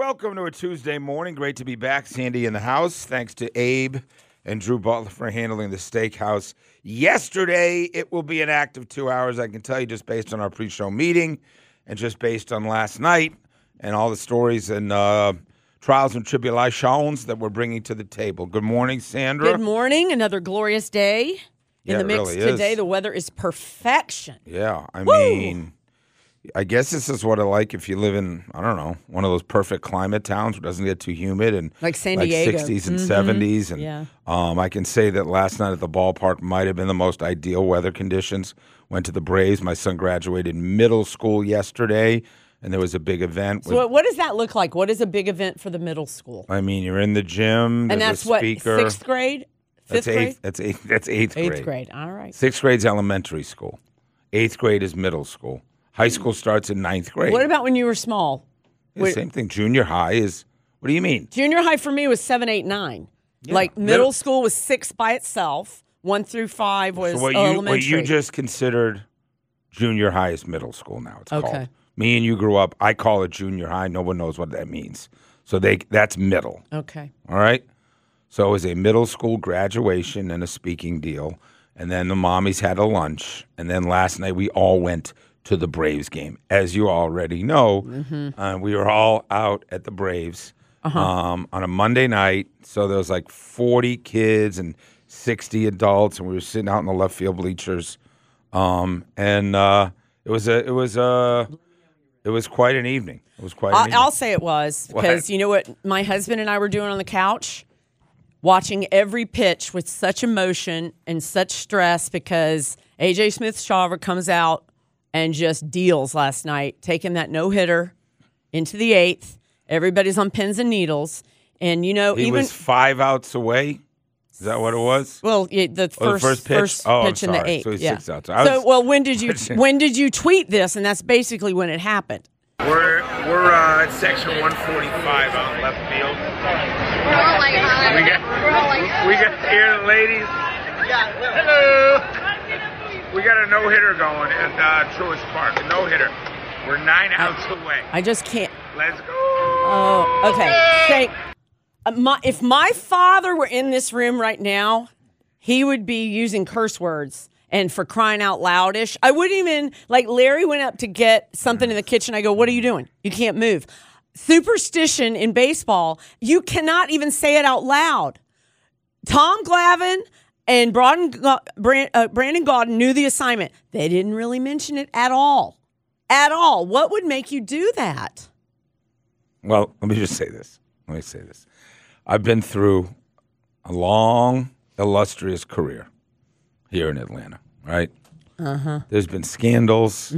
welcome to a Tuesday morning. Great to be back. Sandy in the house. Thanks to Abe and Drew Butler for handling the steakhouse yesterday. It will be an active 2 hours, I can tell you, just based on our pre-show meeting and just based on last night and all the stories and trials and tribulations that we're bringing to the table. Good morning, Sandra. Good morning. Another glorious day in the mix really today. is. The weather is perfection. Yeah, I mean, I guess this is what I like if you live in, I don't know, one of those perfect climate towns where it doesn't get too humid and Like San Diego. 60s and 70s. And Yeah. I can say that last night at the ballpark might have been the most ideal weather conditions. Went to the Braves. My son graduated middle school yesterday, and there was a big event. So what does that look like? What is a big event for the middle school? I mean, you're in the gym. And there's that's a speaker. what, sixth grade? Fifth grade? That's eighth grade. Eighth grade. All right. Sixth grade's elementary school. Eighth grade is middle school. High school starts in ninth grade. What about when you were small? Yeah, same thing. Junior high is, what do you mean? Junior high for me was 7, 8, 9. Yeah. Like middle school was 6 by itself. 1 through 5 was So what elementary. you just considered junior high is middle school now, it's Okay. called. Me and you grew up, I call it junior high. No one knows what that means. So that's middle. Okay. All right? So it was a middle school graduation and a speaking deal. And then the mommies had a lunch. And then last night we all went to the Braves game. As you already know, we were all out at the Braves on a Monday night. So there was like 40 kids and 60 adults, and we were sitting out in the left field bleachers. It was quite an evening. It was quite an evening. I'll say it was because you know what my husband and I were doing on the couch? Watching every pitch with such emotion and such stress because A.J. Smith-Shawver comes out and just deals last night, taking that no-hitter into the 8th. Everybody's on pins and needles. And, you know, He was 5 outs away? Is that what it was? Well, the first pitch I'm in the sorry. 8th. So he's yeah. 6 outs. When did you tweet this? And that's basically when it happened. We're at section 145 out left field. We're all like, We got here, ladies. Hello. We got a no-hitter going at Truist Park. A no-hitter. We're 9 outs away. I just can't. Let's go. Oh, okay. If my father were in this room right now, he would be using curse words and for crying out loudish. I wouldn't even, like Larry went up to get something in the kitchen. I go, what are you doing? You can't move. Superstition in baseball, you cannot even say it out loud. Tom Glavine and Brandon Gaudin knew the assignment. They didn't really mention it at all. At all. What would make you do that? Well, let me just say this. I've been through a long, illustrious career here in Atlanta, right? There's been scandals.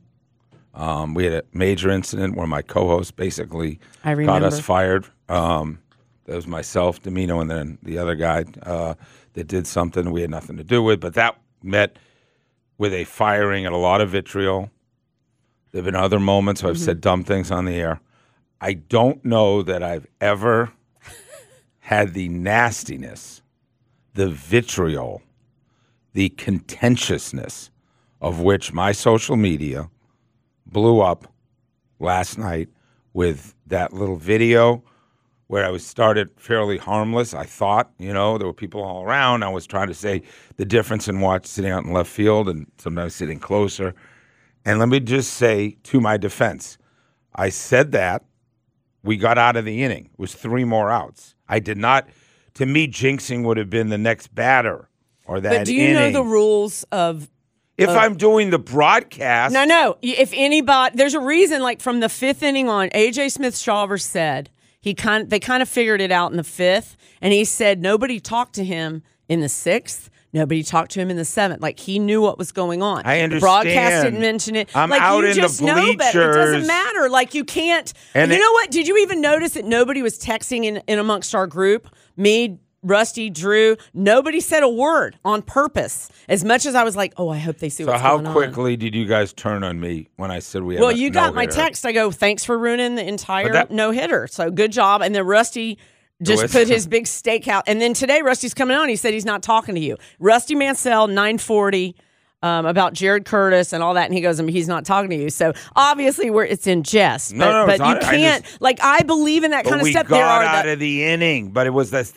We had a major incident where my co-host basically got us fired. There was myself, Domino, and then the other guy that did something we had nothing to do with. But that met with a firing and a lot of vitriol. There have been other moments where I've said dumb things on the air. I don't know that I've ever had the nastiness, the vitriol, the contentiousness of which my social media blew up last night with that little video where I was started fairly harmless. I thought, there were people all around. I was trying to say the difference in sitting out in left field and sometimes sitting closer. And let me just say, to my defense, I said that. We got out of the inning. It was 3 more outs. I did not. To me, jinxing would have been the next batter or that inning. But do you know the rules of... If I'm doing the broadcast... No. If anybody... There's a reason, like from the 5th inning on, A.J. Smith-Shawver said they kind of figured it out in the 5th, and he said nobody talked to him in the 6th. Nobody talked to him in the 7th. Like, he knew what was going on. I understand. The broadcast didn't mention it. I'm like, out you in just the know better. It bleachers. doesn't matter. Like, you can't. And you know what? Did you even notice that nobody was texting in amongst our group? Me, Rusty, Drew. Nobody said a word on purpose. As much as I was like, oh, I hope they see what's going on. So how quickly did you guys turn on me when I said we had Well, a you got my no-hitter? text. I go, thanks for ruining the entire no-hitter. So good job. And then Rusty just put his big stake out. And then today, Rusty's coming on. He said he's not talking to you. Rusty Mansell, 940. about Jared Curtis and all that, and he goes, he's not talking to you. So obviously, it's in jest. But you can't. I believe in that kind of stuff. We got out of the inning, but that was the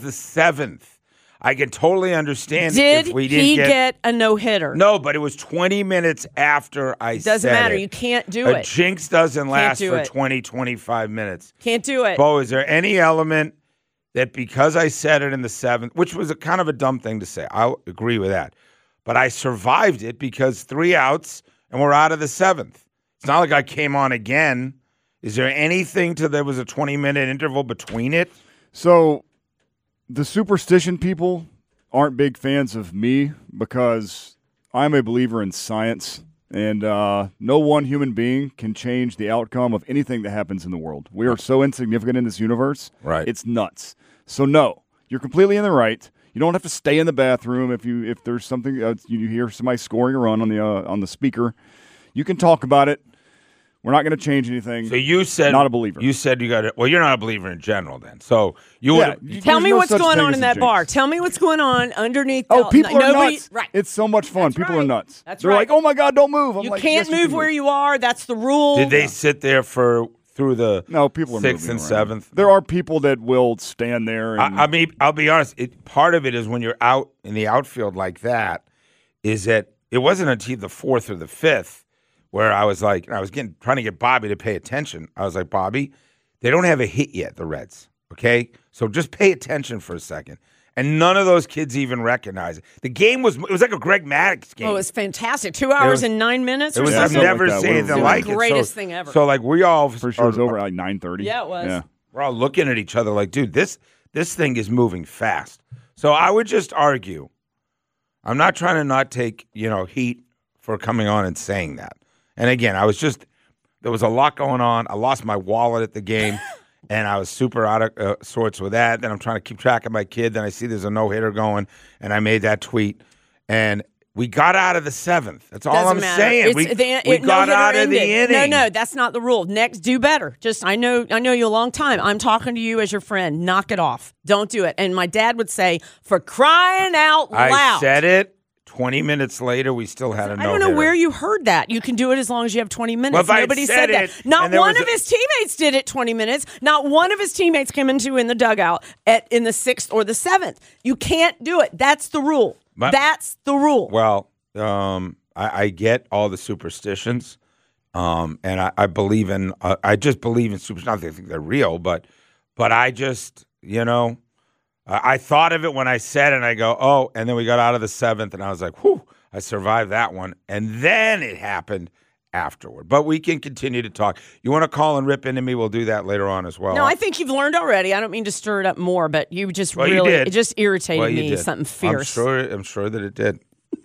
7th. I can totally understand if we didn't get a no-hitter? No, but it was 20 minutes after I said it. Doesn't matter. You can't do it. A jinx doesn't last for 20, 25 minutes. Can't do it. Bo, is there any element that because I said it in the 7th, which was a kind of a dumb thing to say, I'll agree with that, but I survived it because 3 outs and we're out of the 7th. It's not like I came on again. Is there anything there was a 20-minute interval between it? So the superstition people aren't big fans of me because I'm a believer in science, and no one human being can change the outcome of anything that happens in the world. We are so insignificant in this universe. Right. It's nuts. So no, you're completely in the right. You don't have to stay in the bathroom if there's something you hear somebody scoring a run on the speaker. You can talk about it. We're not going to change anything. So you said not a believer. You said you got it. Well, you're not a believer in general, then. So you would tell me what's going on in that bar. Tell me what's going on underneath. People are nuts. Right. It's so much fun. People are nuts. They're like, oh my God, don't move. You can't move where you are. That's the rule. Did they sit there through the people are 6th and 7th? There are people that will stand there. I mean, I'll be honest. Part of it is when you're out in the outfield like that, is that it wasn't until the 4th or the 5th where I was like, trying to get Bobby to pay attention. I was like, Bobby, they don't have a hit yet, the Reds. Okay, so just pay attention for a second. And none of those kids even recognize it. The game was like a Greg Maddux game. Oh, it was fantastic. 2 hours and 9 minutes. I've never seen anything like it. The greatest thing ever. So we all for sure it was over at 9:30. Yeah, it was. Yeah. We're all looking at each other like, dude, this thing is moving fast. So I would just argue. I'm not trying to not take heat for coming on and saying that. And again, there was a lot going on. I lost my wallet at the game, and I was super out of sorts with that. Then I'm trying to keep track of my kid. Then I see there's a no-hitter going, and I made that tweet. And we got out of the 7th. That's all I'm saying. We got out of the inning. No, that's not the rule. Next, do better. I know you a long time. I'm talking to you as your friend. Knock it off. Don't do it. And my dad would say, for crying out loud. I said it. 20 minutes later, we still had a no-hitter. I don't know where you heard that. You can do it as long as you have 20 minutes. Well, Nobody said that. Not one of his teammates did it 20 minutes. Not one of his teammates came in the dugout in the 6th or the 7th. You can't do it. That's the rule. That's the rule. Well, I get all the superstitions, and I believe in. I just believe in superstitions. Not that I think they're real, but I just I thought of it when I said it, and I go, oh, and then we got out of the 7th, and I was like, whew, I survived that one. And then it happened afterward. But we can continue to talk. You want to call and rip into me? We'll do that later on as well. No, I think you've learned already. I don't mean to stir it up more, but you just you did. It just irritated me, something fierce. I'm sure that it did.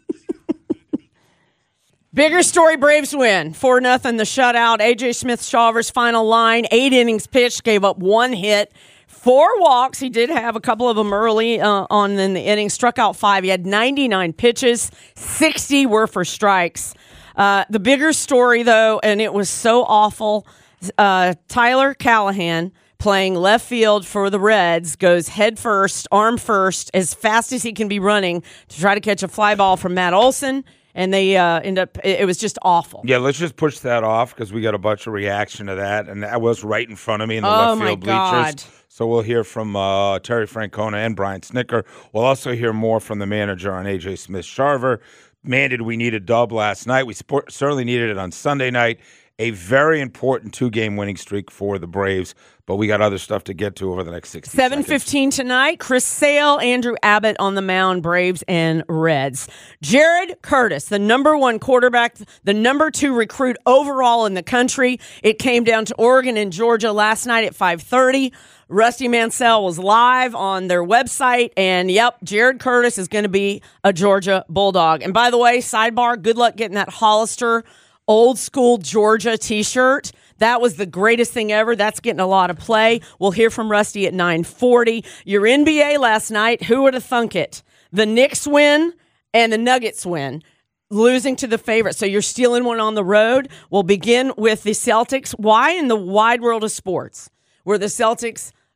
Bigger story, Braves win. 4-0, the shutout. A.J. Smith-Shawver's final line, 8 innings pitched, gave up 1 hit. 4 walks. He did have a couple of them early on in the inning. Struck out 5. He had 99 pitches. 60 were for strikes. The bigger story, though, and it was so awful, Tyler Callahan, playing left field for the Reds, goes head first, arm first, as fast as he can be running to try to catch a fly ball from Matt Olson. And they end up, it was just awful. Yeah, let's just push that off because we got a bunch of reaction to that. And that was right in front of me in the left field bleachers. So we'll hear from Terry Francona and Brian Snicker. We'll also hear more from the manager on A.J. Smith-Shawver. Man, did we need a dub last night. We certainly needed it on Sunday night. A very important 2-game winning streak for the Braves, but we got other stuff to get to over the next 60 seconds. 7:15 tonight, Chris Sale, Andrew Abbott on the mound, Braves and Reds. Jared Curtis, the number 1 quarterback, the number 2 recruit overall in the country. It came down to Oregon and Georgia last night at 5:30. Rusty Mansell was live on their website, and yep, Jared Curtis is going to be a Georgia Bulldog. And by the way, sidebar, good luck getting that Hollister old school Georgia t-shirt. That was the greatest thing ever. That's getting a lot of play. We'll hear from Rusty at 9:40. Your NBA last night, who would have thunk it? The Knicks win and the Nuggets win, losing to the favorite. So you're stealing one on the road. We'll begin with the Celtics. Why in the wide world of sports were the Celtics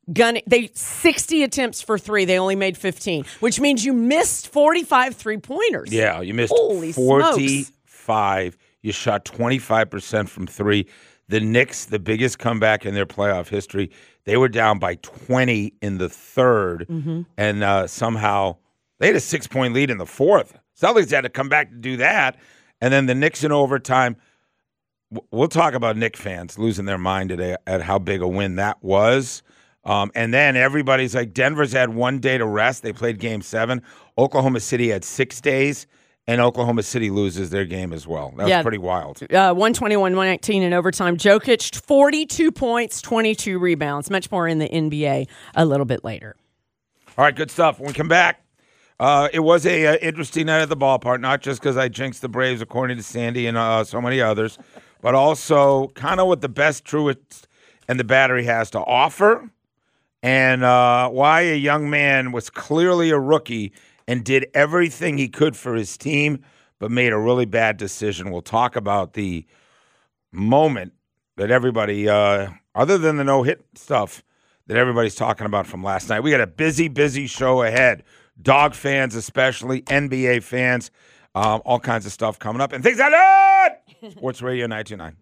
They 60 attempts for three. They only made 15, which means you missed 45 3-pointers. Yeah, you missed Holy 45. Smokes. You shot 25% from three. The Knicks, the biggest comeback in their playoff history, they were down by 20 in the third, and somehow they had a 6-point lead in the fourth. Celtics had to come back to do that, and then the Knicks in overtime. We'll talk about Knicks fans losing their mind today at how big a win that was. And then everybody's like, Denver's had 1 day to rest. They played Game 7. Oklahoma City had 6 days, and Oklahoma City loses their game as well. That's pretty wild. 121-119 in overtime. Jokic, 42 points, 22 rebounds. Much more in the NBA a little bit later. All right, good stuff. When we come back, it was a interesting night at the ballpark, not just because I jinxed the Braves, according to Sandy and so many others, but also kind of what the best Truist and the Battery has to offer, and why a young man was clearly a rookie and did everything he could for his team, but made a really bad decision. We'll talk about the moment that everybody, other than the no-hit stuff, that everybody's talking about from last night. We got a busy, busy show ahead. Dog fans especially, NBA fans, all kinds of stuff coming up. And things like that! Sports Radio 929.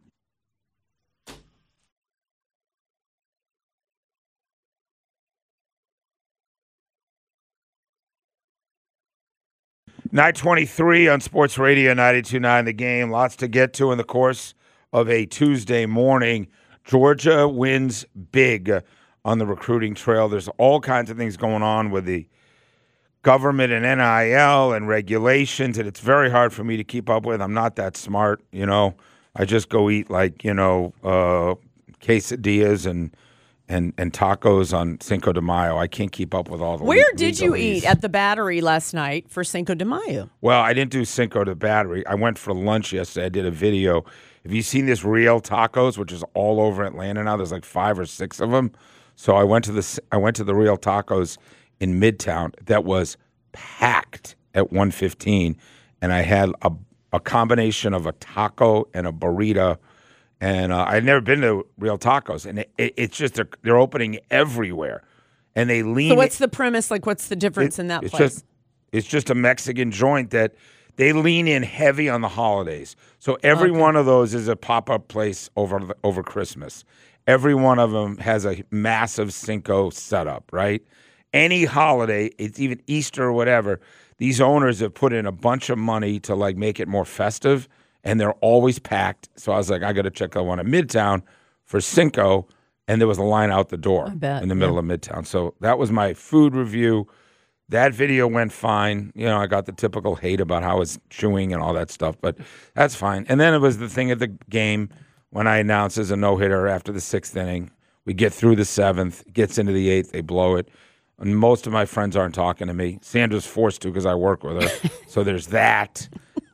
.923 on Sports Radio 92.9 The Game. Lots to get to in the course of a Tuesday morning. Georgia wins big on the recruiting trail. There's all kinds of things going on with the government and NIL and regulations, and it's very hard for me to keep up with. I'm not that smart, you know. I just go eat quesadillas and tacos on Cinco de Mayo. I can't keep up with all the Where did you eat at the Battery last night for Cinco de Mayo? Well, I didn't do Cinco de Battery. I went for lunch yesterday. I did a video. Have you seen this Real Tacos, which is all over Atlanta now? There's like 5 or 6 of them. So I went to the Real Tacos in Midtown that was packed at 1:15, and I had a combination of a taco and a burrito. And I'd never been to Real Tacos, and it's just they're opening everywhere, and they lean. So what's the premise? Like, what's the difference in that place? It's just a Mexican joint that they lean in heavy on the holidays. So every one of those is a pop-up place over Christmas. Every one of them has a massive Cinco setup, right? Any holiday, it's even Easter or whatever, these owners have put in a bunch of money to like make it more festive. And they're always packed. So I was like, I got to check out one at Midtown for Cinco. And there was a line out the door in the middle of Midtown. So that was my food review. That video went fine. You know, I got the typical hate about how it's chewing and all that stuff, but that's fine. And then it was the thing at the game when I announced as a no-hitter after the 6th inning. We get through the 7th, gets into the 8th, they blow it. And most of my friends aren't talking to me. Sandra's forced to because I work with her. So there's that.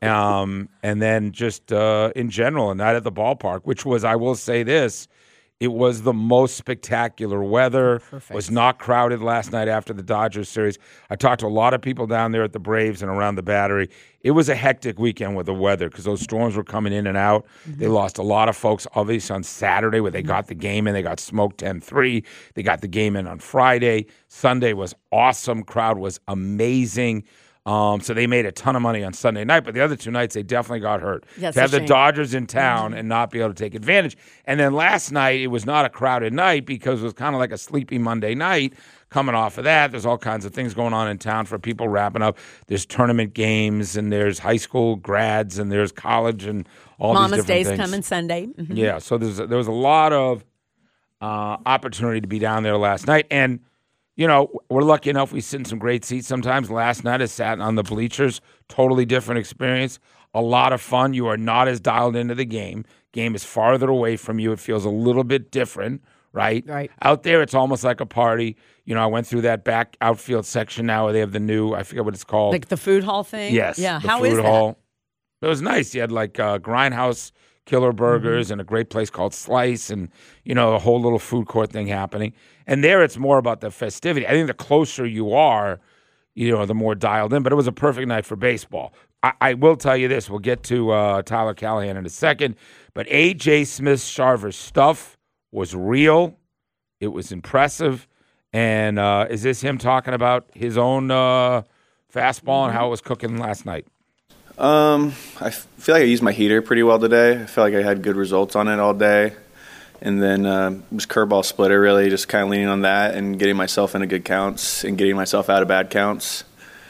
And then just in general, a night at the ballpark, which was, I will say this, it was the most spectacular weather. Perfect. Was not crowded last night after the Dodgers series. I talked to a lot of people down there at the Braves and around the Battery. It was a hectic weekend with the weather because those storms were coming in and out. Mm-hmm. They lost a lot of folks, obviously, on Saturday where they got the game in. They got smoked 10-3. They got the game in on Friday. Sunday was awesome. Crowd was amazing. So they made a ton of money on Sunday night, but the other 2 nights they definitely got hurt. That's to have the shame. Dodgers in town and not be able to take advantage. And then last night it was not a crowded night because it was kind of like a sleepy Monday night. Coming off of that, there's all kinds of things going on in town for people wrapping up. There's tournament games and there's high school grads and there's college and all these different things. Mama's Day's coming Sunday. Mm-hmm. Yeah, so there was a lot of opportunity to be down there last night. And you know, we're lucky enough we sit in some great seats sometimes. Last night I sat on the bleachers. Totally different experience. A lot of fun. You are not as dialed into the game. Game is farther away from you. It feels a little bit different, right? Right. Out there, it's almost like a party. You know, I went through that back outfield section now where they have the new, I forget what it's called. Like the food hall thing? Yes. Yeah. The How food is hall. It was nice. You had like Grindhouse Killer Burgers and a great place called Slice and, you know, a whole little food court thing happening. And there it's more about the festivity. I think the closer you are, you know, the more dialed in. But it was a perfect night for baseball. I will tell you this. We'll get to Tyler Callahan in a second. But A.J. Smith-Shawver's stuff was real. It was impressive. And is this him talking about his own fastball and how it was cooking last night? I feel like I used my heater pretty well today. I feel like I had good results on it all day. And then it was curveball splitter, really, just kind of leaning on that and getting myself into good counts and getting myself out of bad counts.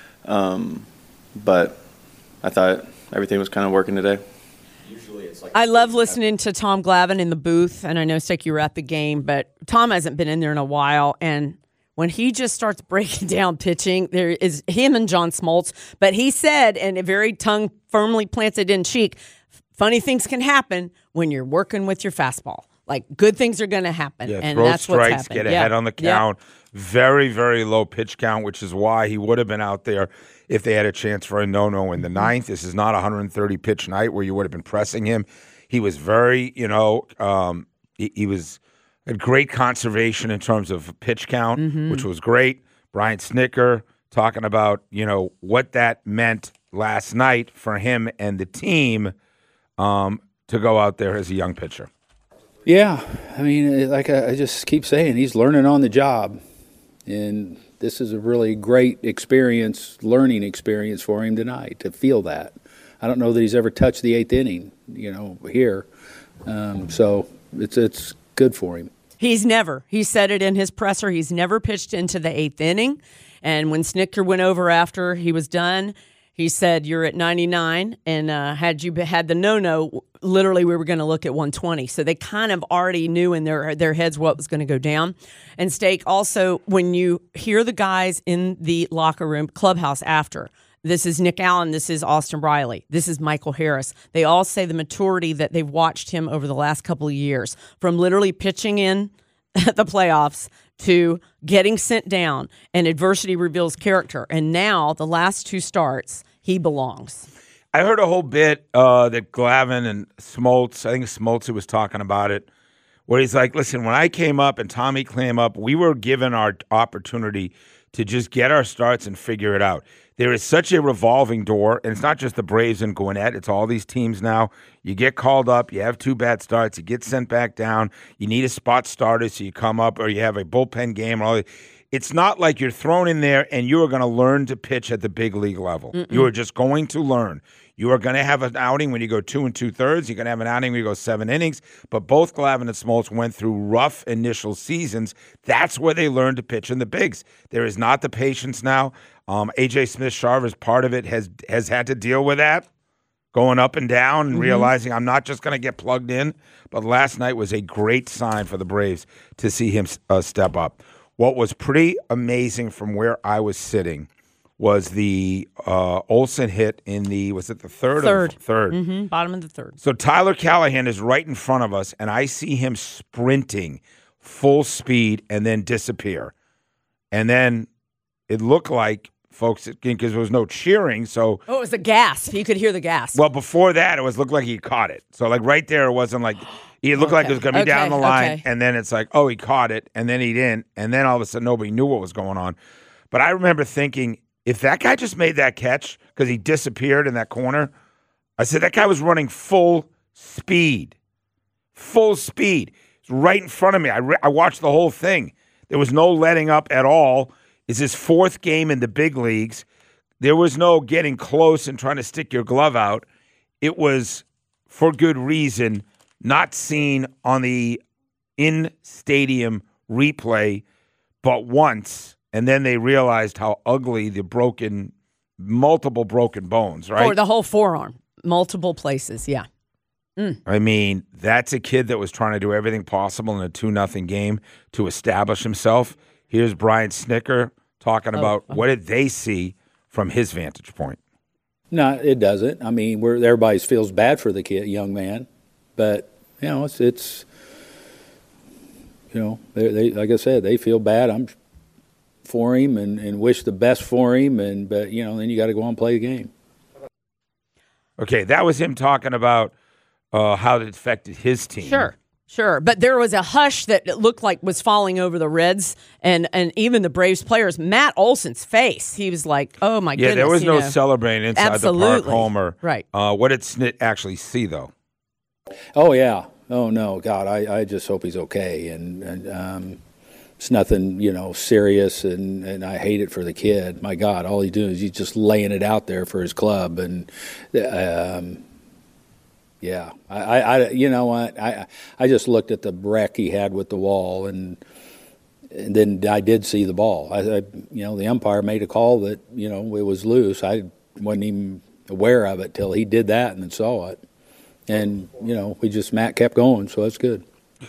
But I thought everything was kind of working today. I love listening to Tom Glavine in the booth, and I know, Stick, you were at the game, but Tom hasn't been in there in a while, and when he just starts breaking down pitching, there is him and John Smoltz, but he said, and a very tongue firmly planted in cheek, funny things can happen when you're working with your fastball. Like, good things are going to happen, and throw that's what's strikes, happened. get ahead on the count. Very, very low pitch count, which is why he would have been out there if they had a chance for a no-no in the ninth. This is not a 130-pitch night where you would have been pressing him. He was very, he was had great conservation in terms of pitch count, which was great. Brian Snitker talking about, what that meant last night for him and the team to go out there as a young pitcher. Yeah, I mean, like I just keep saying, he's learning on the job. And this is a really great learning experience for him tonight, to feel that. I don't know that he's ever touched the eighth inning, here. So it's good for him. He said it in his presser, he's never pitched into the eighth inning. And when Snitker went over after he was done, he said, you're at 99, and had you had the no-no, literally we were going to look at 120. So they kind of already knew in their heads what was going to go down. And Steak, also, when you hear the guys in the locker room, clubhouse after, this is Nick Allen, this is Austin Riley, this is Michael Harris. They all say the maturity that they've watched him over the last couple of years, from literally pitching in the playoffs to getting sent down, and adversity reveals character. And now, the last two starts, he belongs. I heard a whole bit that Glavine and Smoltz, I think Smoltz was talking about it, where he's like, listen, when I came up and Tommy came up, we were given our opportunity to just get our starts and figure it out. There is such a revolving door, and it's not just the Braves and Gwinnett. It's all these teams now. You get called up, you have two bad starts, you get sent back down, you need a spot starter, so you come up, or you have a bullpen game. It's not like you're thrown in there and you are going to learn to pitch at the big league level. You are just going to learn. You are going to have an outing when you go 2 2/3. You're going to have an outing when you go 7 innings. But both Glavine and Smoltz went through rough initial seasons. That's where they learned to pitch in the bigs. There is not the patience now. A.J. Smith-Shawver's part of it has had to deal with that, going up and down and realizing I'm not just going to get plugged in. But last night was a great sign for the Braves to see him step up. What was pretty amazing from where I was sitting was the Olsen hit in the, was it the third? Third. Bottom of the third. So Tyler Callahan is right in front of us, and I see him sprinting full speed and then disappear. And then it looked like, folks, because there was no cheering, so... Oh, it was a gasp. You could hear the gasp. Well, before that, looked like he caught it. So, right there, it wasn't like... It looked like it was going to be down the line, and then it's like, oh, he caught it, and then he didn't, and then all of a sudden nobody knew what was going on. But I remember thinking, if that guy just made that catch because he disappeared in that corner, I said, that guy was running full speed. Full speed. It's right in front of me. I watched the whole thing. There was no letting up at all. It's his fourth game in the big leagues. There was no getting close and trying to stick your glove out. It was, for good reason, not seen on the in-stadium replay but once, and then they realized how ugly the multiple broken bones, right? Or the whole forearm, multiple places, yeah. I mean, that's a kid that was trying to do everything possible in a 2-0 game to establish himself. Here's Brian Snitker talking about what did they see from his vantage point. No, it doesn't. I mean, everybody feels bad for the young man. But, it's they like I said, they feel bad for him and wish the best for him. But then you got to go on and play the game. Okay, that was him talking about how it affected his team. Sure. But there was a hush that it looked like was falling over the Reds and even the Braves players. Matt Olson's face, he was like, oh, my goodness. Yeah, there was no celebrating inside the park homer. Right. What did Snit actually see, though? Oh, yeah. Oh, no, God, I just hope he's okay. And It's nothing, serious, and I hate it for the kid. My God, all he's doing is he's just laying it out there for his club, and yeah, you know what? I just looked at the wreck he had with the wall, and then I did see the ball. The umpire made a call that it was loose. I wasn't even aware of it till he did that and then saw it, and Matt kept going, so that's good.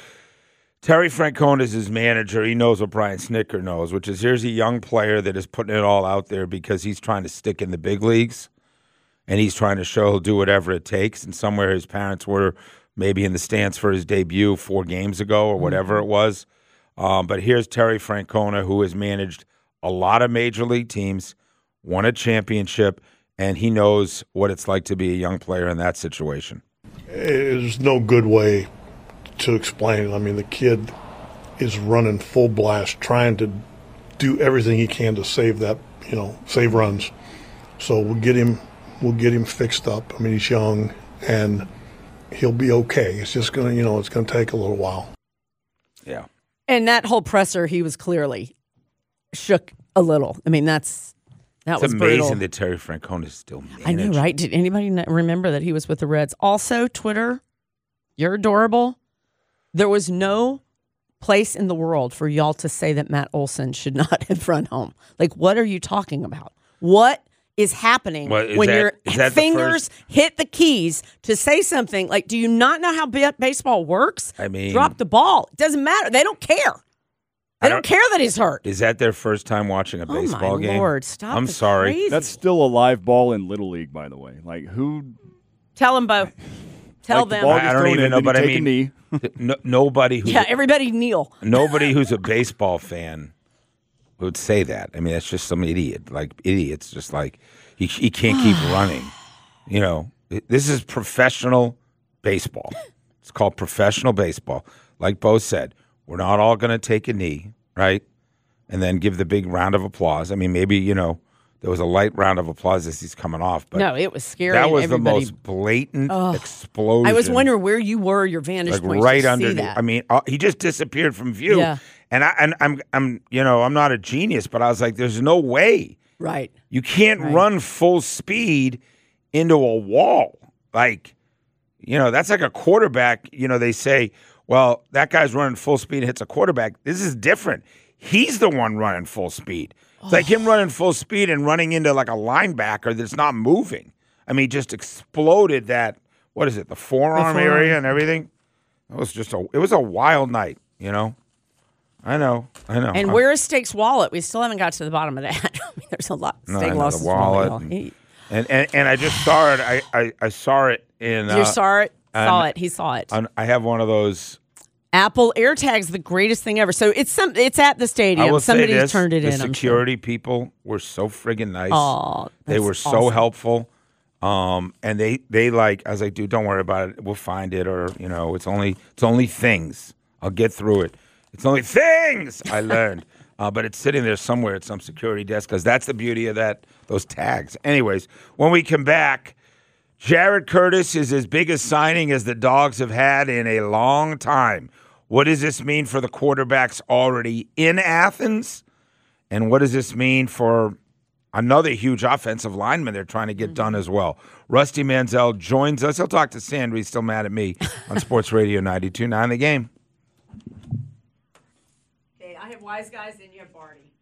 Terry Francona is his manager. He knows what Brian Snitker knows, which is here's a young player that is putting it all out there because he's trying to stick in the big leagues, and he's trying to show he'll do whatever it takes. And somewhere his parents were maybe in the stands for his debut 4 games ago or whatever it was. But here's Terry Francona, who has managed a lot of major league teams, won a championship, and he knows what it's like to be a young player in that situation. There's no good way to explain it. I mean, the kid is running full blast, trying to do everything he can to save that, save runs. So we'll get him fixed up. I mean, he's young and he'll be okay. It's just gonna, it's gonna take a little while. Yeah. And that whole presser, he was clearly shook a little. I mean, that was amazing brutal. that Terry Francona is still managing. I know, right? Did anybody remember that he was with the Reds? Also, Twitter, you're adorable. There was no place in the world for y'all to say that Matt Olson should not have run home. Like, what are you talking about? What is happening when your fingers hit the keys to say something? Like, do you not know how baseball works? I mean, drop the ball. It doesn't matter. They don't care. They don't care that he's hurt. Is that their first time watching a baseball game? Oh, my Lord. Stop. I'm sorry. Crazy. That's still a live ball in Little League, by the way. Like, who? Tell them, Bo. Tell them. I don't even know, but I mean, nobody. Everybody kneel. Nobody who's a baseball fan would say that. I mean, that's just some idiot. Like, idiots, just like he can't keep running. This is professional baseball. It's called professional baseball. Like Bo said, we're not all going to take a knee, right? And then give the big round of applause. I mean, maybe, there was a light round of applause as he's coming off. But no, it was scary. That was the most blatant explosion. I was wondering where you were, your vantage point, right to under see that. I mean, he just disappeared from view. Yeah. And I'm not a genius, but I was like, there's no way. Right. You can't run full speed into a wall. Like, that's like a quarterback. They say, well, that guy's running full speed and hits a quarterback. This is different. He's the one running full speed. It's like him running full speed and running into like a linebacker that's not moving. I mean, just exploded that, what is it, the forearm area and everything? It was a wild night, I know. And where is Steak's wallet? We still haven't got to the bottom of that. I mean, there's a lot. Steak lost his wallet. And I just saw it. I saw it in. You saw it? Saw it. He saw it. I have one of those. Apple AirTag's the greatest thing ever. So it's at the stadium. Somebody turned it in. The security people were so friggin' nice. Oh, they were so helpful. And they like, I was like, dude, don't worry about it. We'll find it, or it's only things. I'll get through it. It's only things I learned. But it's sitting there somewhere at some security desk because that's the beauty of those tags. Anyways, when we come back, Jared Curtis is as big a signing as the Dogs have had in a long time. What does this mean for the quarterbacks already in Athens? And what does this mean for another huge offensive lineman they're trying to get done as well? Rusty Mansell joins us. He'll talk to Sandra. He's still mad at me on Sports Radio 92.9 The Game. Okay, I have Wise Guys and you have Barty.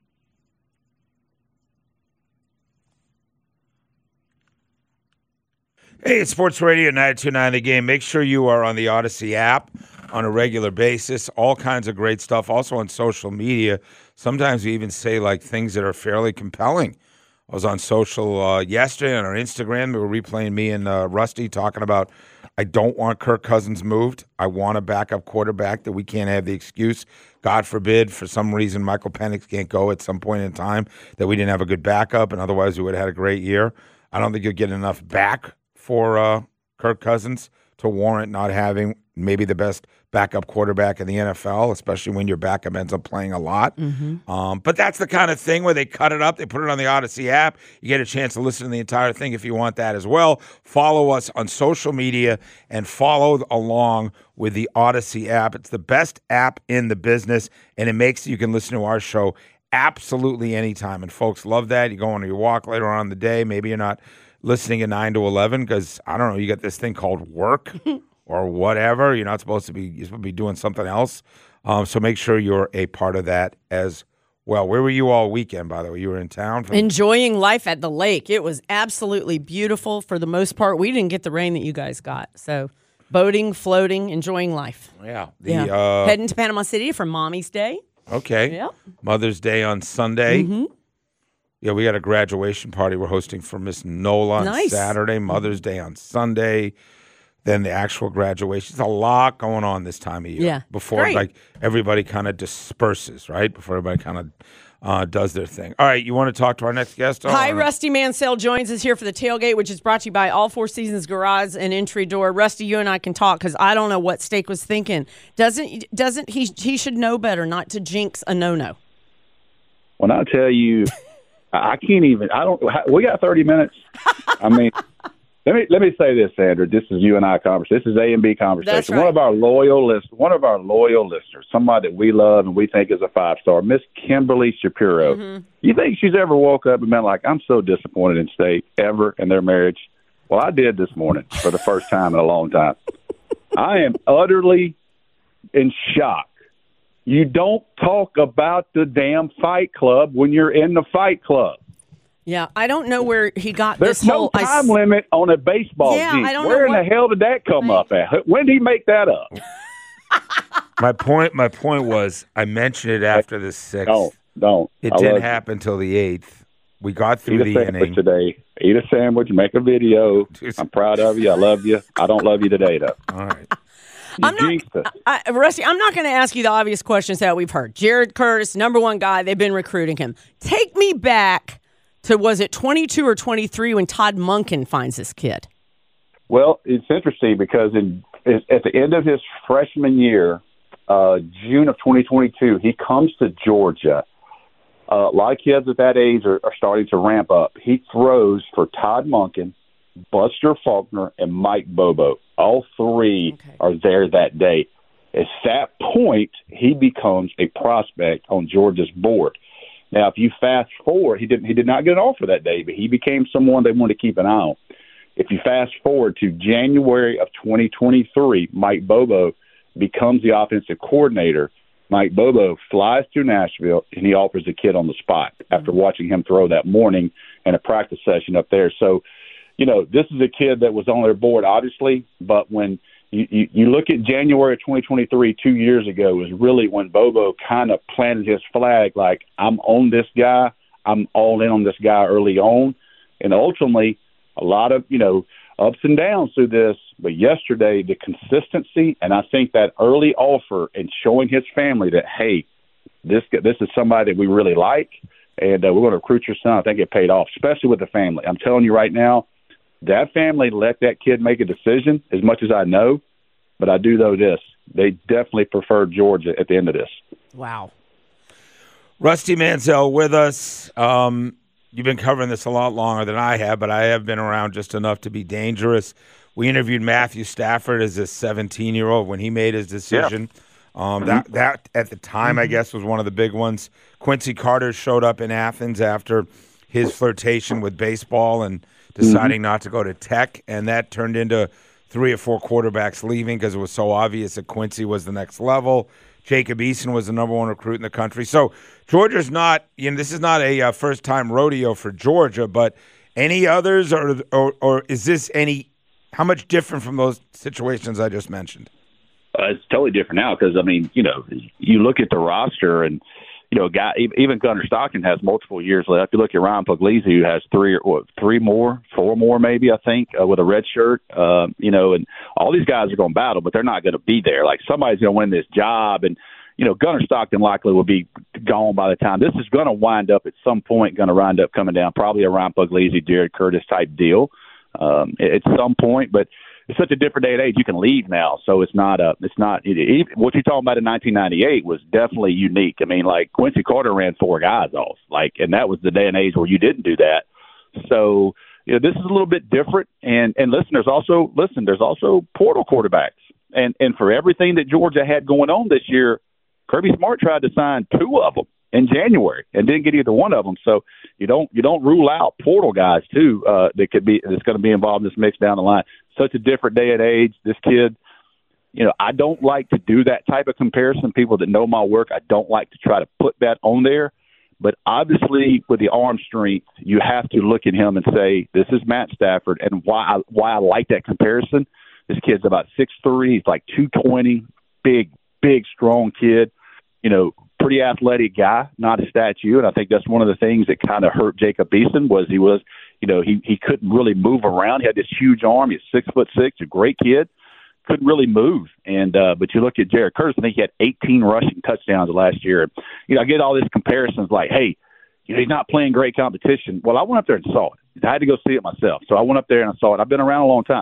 Hey, it's Sports Radio 92.9 The Game. Make sure you are on the Odyssey app on a regular basis. All kinds of great stuff. Also on social media. Sometimes we even say like things that are fairly compelling. I was on social yesterday on our Instagram. They were replaying me and Rusty talking about, I don't want Kirk Cousins moved. I want a backup quarterback, that we can't have the excuse, God forbid, for some reason Michael Penix can't go at some point in time, that we didn't have a good backup, and otherwise we would have had a great year. I don't think you'll get enough back for Kirk Cousins to warrant not having maybe the best backup quarterback in the NFL, especially when your backup ends up playing a lot. But that's the kind of thing where they cut it up, they put it on the Odyssey app. You get a chance to listen to the entire thing if you want that as well. Follow us on social media and follow along with the Odyssey app. It's the best app in the business, and it makes you can listen to our show absolutely anytime. And folks love that. You go on your walk later on in the day. Maybe you're not listening at 9 to 11 because, I don't know, you got this thing called work or whatever. You're not supposed to be, you're supposed to be doing something else. So make sure you're a part of that as well. Where were you all weekend, by the way? You were in town? Enjoying life at the lake. It was absolutely beautiful for the most part. We didn't get the rain that you guys got. So boating, floating, enjoying life. Yeah. Heading to Panama City for Mommy's Day. Okay. Yep. Mother's Day on Sunday. Yeah, we got a graduation party we're hosting for Miss Nola on Saturday. Mother's Day on Sunday. Then the actual graduation. There's a lot going on this time of year. Yeah. Before like everybody kind of disperses, right? Before everybody kind of does their thing. All right, you want to talk to our next guest? Hi, Rusty Mansell joins us here for the tailgate, which is brought to you by All Four Seasons Garage and Entry Door. Rusty, you and I can talk because I don't know what Steak was thinking. Doesn't he should know better not to jinx a no-no. When I tell you, I can't even. We got 30 minutes. I mean, let me say this, Sandra. This is you and I conversation. This is A&B conversation. That's right. One of our loyal listeners, somebody that we love and we think is a 5-star, Miss Kimberly Shapiro. You think she's ever woke up and been like, I'm so disappointed in State ever in their marriage? Well, I did this morning for the first time in a long time. I am utterly in shock. You don't talk about the damn Fight Club when you're in the Fight Club. Yeah, I don't know where he got There's this whole... no time limit on a baseball game. I don't Where know in the hell did that come up at? When did he make that up? My point was, I mentioned it after the 6th. Don't. It didn't happen until the 8th. We got through the inning. Today. Eat a sandwich, make a video. I'm proud of you. I love you. I don't love you today, though. All right. Rusty, I'm not going to ask you the obvious questions that we've heard. Jared Curtis, number one guy. They've been recruiting him. Take me back to, was it 22 or 23 when Todd Monken finds this kid? Well, it's interesting because at the end of his freshman year, June of 2022, he comes to Georgia. A lot of kids at that age are starting to ramp up. He throws for Todd Monken, Buster Faulkner, and Mike Bobo. All three are there that day. At that point, he becomes a prospect on Georgia's board. Now, if you fast forward, he did not get an offer that day, but he became someone they wanted to keep an eye on. If you fast forward to January of 2023, Mike Bobo becomes the offensive coordinator. Mike Bobo flies to Nashville, and he offers the kid on the spot after watching him throw that morning in a practice session up there. So, this is a kid that was on their board, obviously, but when you look at January of 2023, 2 years ago, was really when Bobo kind of planted his flag, like, I'm on this guy, I'm all in on this guy early on. And ultimately, a lot of, ups and downs through this. But yesterday, the consistency, and I think that early offer and showing his family that, hey, this is somebody that we really like, and we're going to recruit your son, I think it paid off, especially with the family. I'm telling you right now, that family let that kid make a decision, as much as I know, but I do know this. They definitely prefer Georgia at the end of this. Wow. Rusty Mansell with us. You've been covering this a lot longer than I have, but I have been around just enough to be dangerous. We interviewed Matthew Stafford as a 17-year-old when he made his decision. Yeah. That at the time, I guess, was one of the big ones. Quincy Carter showed up in Athens after his flirtation with baseball and deciding not to go to Tech, and that turned into 3 or 4 quarterbacks leaving because it was so obvious that Quincy was the next level. Jacob Eason was the number 1 recruit in the country. So Georgia's not, this is not a first-time rodeo for Georgia, but any others, or is this how much different from those situations I just mentioned? It's totally different now because, you look at the roster and, even Gunnar Stockton has multiple years left. You look at Ryan Puglisi, who has 4 more maybe, I think, with a red shirt, and all these guys are going to battle, but they're not going to be there. Like, somebody's going to win this job, and, Gunnar Stockton likely will be gone by the time. This is going to wind up at some point, going to wind up coming down, probably a Ryan Puglisi, Jared Curtis type deal at some point. But it's such a different day and age. You can leave now, so what you're talking about in 1998 was definitely unique. I mean, like Quincy Carter ran 4 guys off, and that was the day and age where you didn't do that. So, this is a little bit different. And listen, there's also portal quarterbacks. And for everything that Georgia had going on this year, Kirby Smart tried to sign 2 of them in January and didn't get either one of them. So you don't rule out portal guys too that's going to be involved in this mix down the line. Such a different day and age. This kid, I don't like to do that type of comparison. People that know my work, I don't like to try to put that on there. But obviously, with the arm strength, you have to look at him and say, this is Matt Stafford. And why I like that comparison, this kid's about 6'3". He's like 220, big, strong kid, pretty athletic guy, not a statue. And I think that's one of the things that kind of hurt Jacob Eason was he couldn't really move around. He had this huge arm. He's 6'6", a great kid. Couldn't really move. And but you look at Jared Curtis, I think he had 18 rushing touchdowns last year. I get all these comparisons like, hey, he's not playing great competition. Well, I went up there and saw it. I had to go see it myself. So I went up there and I saw it. I've been around a long time.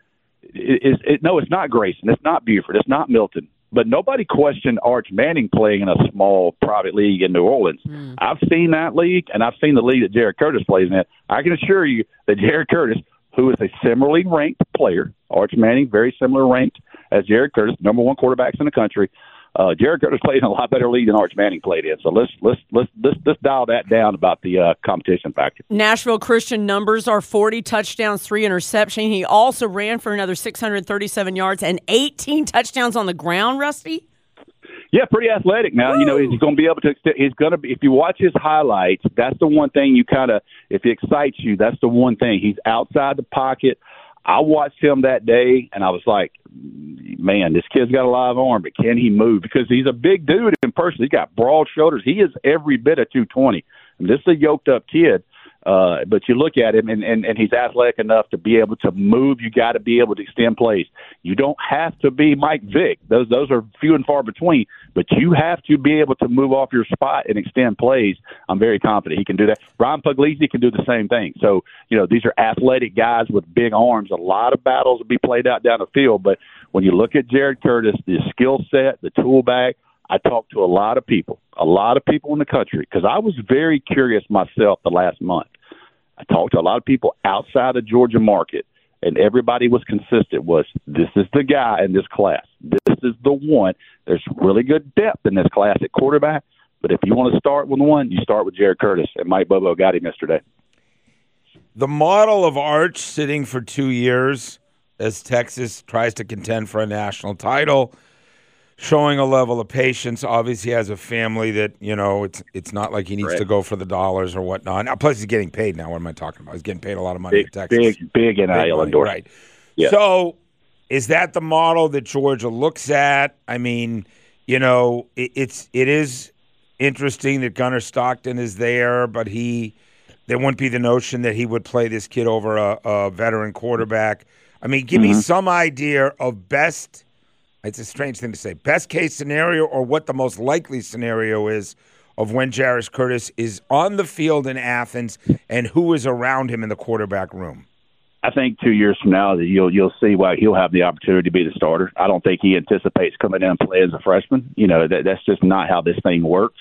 No, it's not Grayson. It's not Buford. It's not Milton. But nobody questioned Arch Manning playing in a small private league in New Orleans. I've seen that league, and I've seen the league that Jared Curtis plays in. I can assure you that Jared Curtis, who is a similarly ranked player, Arch Manning, very similar ranked as Jared Curtis, number 1 quarterbacks in the country. Jared Curtis played in a lot better league than Arch Manning played in. So let's dial that down about the competition factor. Nashville Christian numbers are 40 touchdowns, 3 interceptions. He also ran for another 637 yards and 18 touchdowns on the ground, Rusty. Yeah, pretty athletic. Now, he's going to be able to – he's going to be – if you watch his highlights, that's the one thing you kind of – if it excites you, that's the one thing. He's outside the pocket. I watched him that day, and I was like, man, this kid's got a live arm, but can he move? Because he's a big dude in person. He's got broad shoulders. He is every bit of 220. This is a yoked-up kid. But you look at him, and he's athletic enough to be able to move. You got to be able to extend plays. You don't have to be Mike Vick. Those are few and far between. But you have to be able to move off your spot and extend plays. I'm very confident he can do that. Ryan Puglisi can do the same thing. So, these are athletic guys with big arms. A lot of battles will be played out down the field. But when you look at Jared Curtis, the skill set, the tool bag, I talked to a lot of people in the country, because I was very curious myself the last month. I talked to a lot of people outside the Georgia market, and everybody was consistent this is the guy in this class. This is the one. There's really good depth in this class at quarterback, but if you want to start with one, you start with Jared Curtis, and Mike Bobo got him yesterday. The model of Arch sitting for 2 years as Texas tries to contend for a national title, showing a level of patience. Obviously, he has a family that, it's not like he needs to go for the dollars or whatnot. Now, plus, he's getting paid now. What am I talking about? He's getting paid a lot of money in Texas. Big NIL endorsement. Right. Yeah. So is that the model that Georgia looks at? I mean, it is interesting that Gunnar Stockton is there, but there wouldn't be the notion that he would play this kid over a veteran quarterback. I mean, give me some idea of best – it's a strange thing to say. Best case scenario, or what the most likely scenario is of when Jared Curtis is on the field in Athens and who is around him in the quarterback room? I think 2 years from now that you'll see why he'll have the opportunity to be the starter. I don't think he anticipates coming in and play as a freshman. That's just not how this thing works.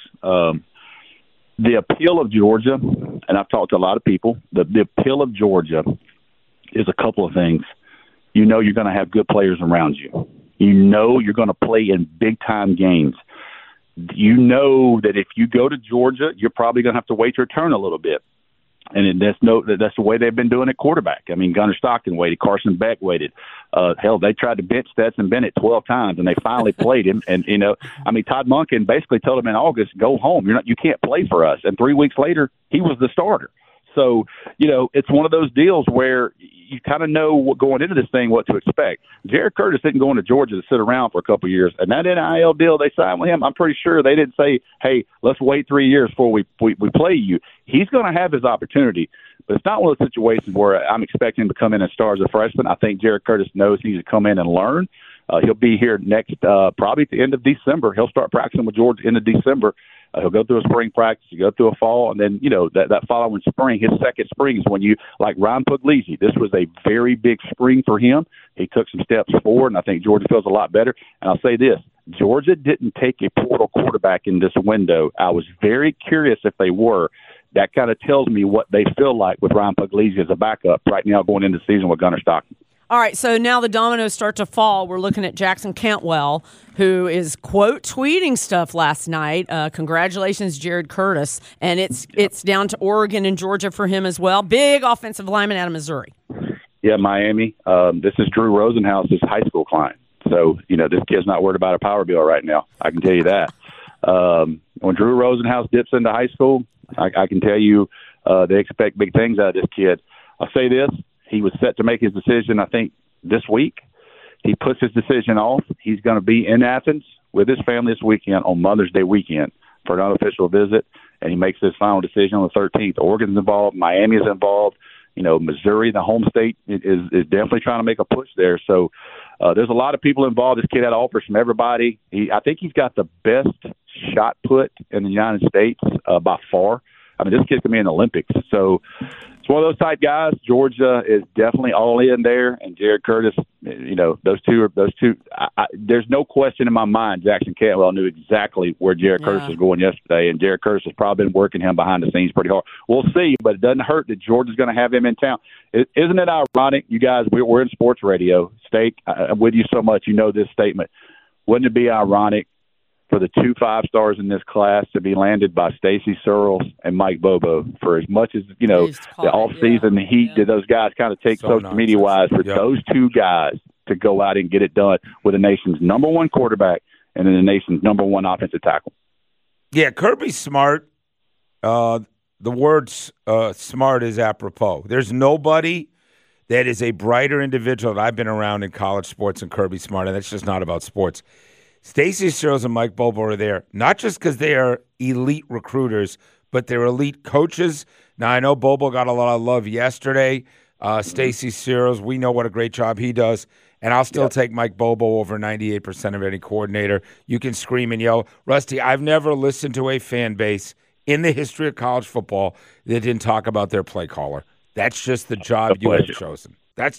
The appeal of Georgia, and I've talked to a lot of people, the appeal of Georgia is a couple of things. You're going to have good players around you. You're going to play in big-time games. You know that if you go to Georgia, you're probably going to have to wait your turn a little bit. And that's the way they've been doing at quarterback. I mean, Gunnar Stockton waited. Carson Beck waited. Hell, they tried to bench Stetson Bennett 12 times, and they finally played him. And, Todd Monken basically told him in August, go home. You can't play for us. And 3 weeks later, he was the starter. So, it's one of those deals where you kind of know going into this thing what to expect. Jared Curtis didn't go into Georgia to sit around for a couple of years. And that NIL deal they signed with him, I'm pretty sure they didn't say, hey, let's wait 3 years before we play you. He's going to have his opportunity. But it's not one of those situations where I'm expecting him to come in and start as a freshman. I think Jared Curtis knows he needs to come in and learn. He'll be here next, probably at the end of December. He'll start practicing with Georgia end of December. He'll go through a spring practice, he'll go through a fall, and then, that following spring, his second spring is when like Ryan Puglisi, this was a very big spring for him. He took some steps forward, and I think Georgia feels a lot better. And I'll say this, Georgia didn't take a portal quarterback in this window. I was very curious if they were. That kind of tells me what they feel like with Ryan Puglisi as a backup right now going into the season with Gunnar Stockton. All right, so now the dominoes start to fall. We're looking at Jackson Cantwell, who is, quote, tweeting stuff last night. Congratulations, Jared Curtis. And it's down to Oregon and Georgia for him as well. Big offensive lineman out of Missouri. Yeah, Miami. This is Drew Rosenhaus's high school client. So, this kid's not worried about a power bill right now. I can tell you that. When Drew Rosenhaus dips into high school, I can tell you they expect big things out of this kid. I'll say this. He was set to make his decision, I think, this week. He puts his decision off. He's going to be in Athens with his family this weekend on Mother's Day weekend for an unofficial visit, and he makes his final decision on the 13th. Oregon's involved. Miami is involved. Missouri, the home state, is definitely trying to make a push there. So there's a lot of people involved. This kid had offers from everybody. I think he's got the best shot put in the United States by far. I mean, this kid can be in the Olympics. So it's one of those type guys. Georgia is definitely all in there, and Jared Curtis. Those two. There's no question in my mind. Jackson Cantwell knew exactly where Jared Curtis was going yesterday, and Jared Curtis has probably been working him behind the scenes pretty hard. We'll see, but it doesn't hurt that Georgia's going to have him in town. Isn't it ironic, you guys? We're in sports radio. Steak, I'm with you so much. You know this statement. Wouldn't it be ironic for the 2 5-stars in this class to be landed by Stacey Searles and Mike Bobo? For as much as, the offseason, the heat that those guys kind of take social media-wise, for those two guys to go out and get it done with the nation's number one quarterback and then the nation's number one offensive tackle. Yeah, Kirby Smart, the word smart is apropos. There's nobody that is a brighter individual that I've been around in college sports than Kirby Smart, and that's just not about sports. Stacey Searles and Mike Bobo are there, not just because they are elite recruiters, but they're elite coaches. Now, I know Bobo got a lot of love yesterday. Stacey Searles, we know what a great job he does. And I'll still take Mike Bobo over 98% of any coordinator. You can scream and yell. Rusty, I've never listened to a fan base in the history of college football that didn't talk about their play caller. That's just the job you have chosen.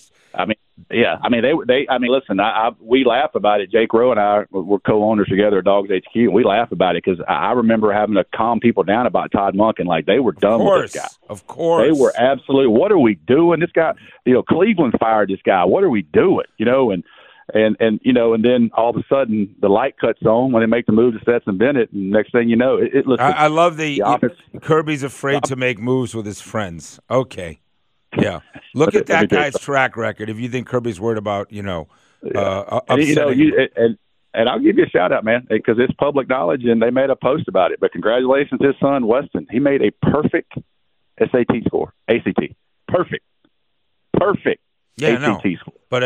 Listen, we laugh about it. Jake Rowe and I were co-owners together at Dogs HQ, and we laugh about it because I remember having to calm people down about Todd Monken. Like, they were done with this guy. Of course. They were absolutely, what are we doing? This guy, Cleveland fired this guy. What are we doing? And then all of a sudden the light cuts on when they make the move to Stetson Bennett, and next thing you know, listen, I love Kirby's afraid to make moves with his friends. Okay. Yeah. Look at that guy's track record if you think Kirby's worried about, upsetting. And I'll give you a shout-out, man, because it's public knowledge, and they made a post about it. But congratulations to his son, Weston. He made a perfect SAT score, ACT. Perfect. Yeah, ACT score. But,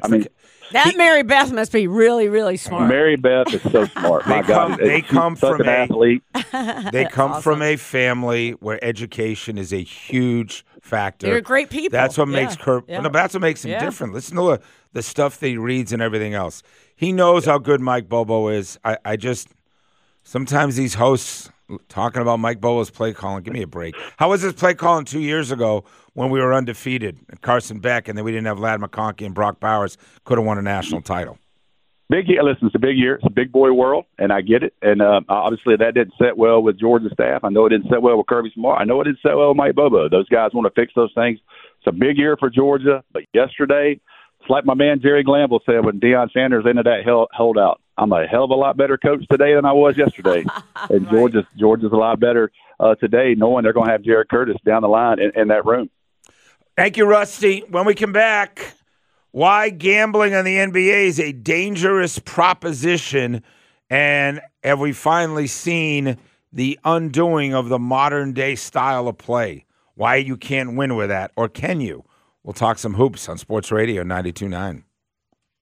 Mary Beth must be really, really smart. Mary Beth is so smart. They come from an athlete. They come from a family where education is a huge factor. They're great people. That's what makes that's what makes him different. Listen to the stuff that he reads and everything else. He knows how good Mike Bobo is. I just sometimes these hosts talking about Mike Bobo's play calling. Give me a break. How was his play calling 2 years ago when we were undefeated? Carson Beck, and then we didn't have Ladd McConkey and Brock Bowers could have won a national title. Big year. Listen, it's a big year. It's a big boy world, and I get it. And obviously that didn't set well with Georgia's staff. I know it didn't set well with Kirby Smart. I know it didn't set well with Mike Bobo. Those guys want to fix those things. It's a big year for Georgia. But yesterday, it's like my man Jerry Glanville said when Deion Sanders ended that holdout. I'm a hell of a lot better coach today than I was yesterday. And Georgia's a lot better today, knowing they're going to have Jared Curtis down the line in that room. Thank you, Rusty. When we come back, why gambling on the NBA is a dangerous proposition, and have we finally seen the undoing of the modern-day style of play? Why you can't win with that, or can you? We'll talk some hoops on Sports Radio 92.9.